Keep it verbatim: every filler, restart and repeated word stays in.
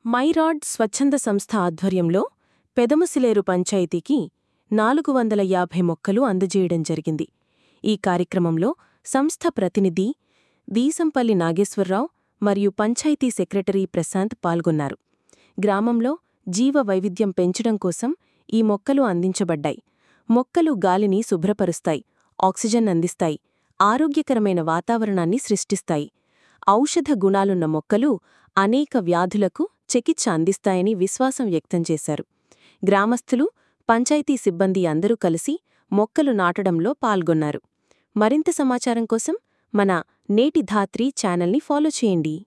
మైరాడ్ స్వచ్ఛంద సంస్థ ఆధ్వర్యంలో పెదముసిలేరు పంచాయతీకి నాలుగు వందల యాభై మొక్కలు అందజేయడం జరిగింది. ఈ కార్యక్రమంలో సంస్థ ప్రతినిధి దీసంపల్లి నాగేశ్వరరావు మరియు పంచాయతీ సెక్రటరీ ప్రశాంత్ పాల్గొన్నారు. గ్రామంలో జీవ వైవిధ్యం పెంచడం కోసం ఈ మొక్కలు అందించబడ్డాయి. మొక్కలు గాలిని శుభ్రపరుస్తాయి, ఆక్సిజన్ అందిస్తాయి, ఆరోగ్యకరమైన వాతావరణాన్ని సృష్టిస్తాయి. ఔషధ గుణాలున్న మొక్కలు అనేక వ్యాధులకు చికిత్స అందిస్తాయని విశ్వాసం వ్యక్తం చేశారు. గ్రామస్థులు, పంచాయతీ సిబ్బంది అందరూ కలిసి మొక్కలు నాటడంలో పాల్గొన్నారు. మరింత సమాచారం కోసం మన నేటి ధాత్రి ఛానల్ని ఫాలో చేయండి.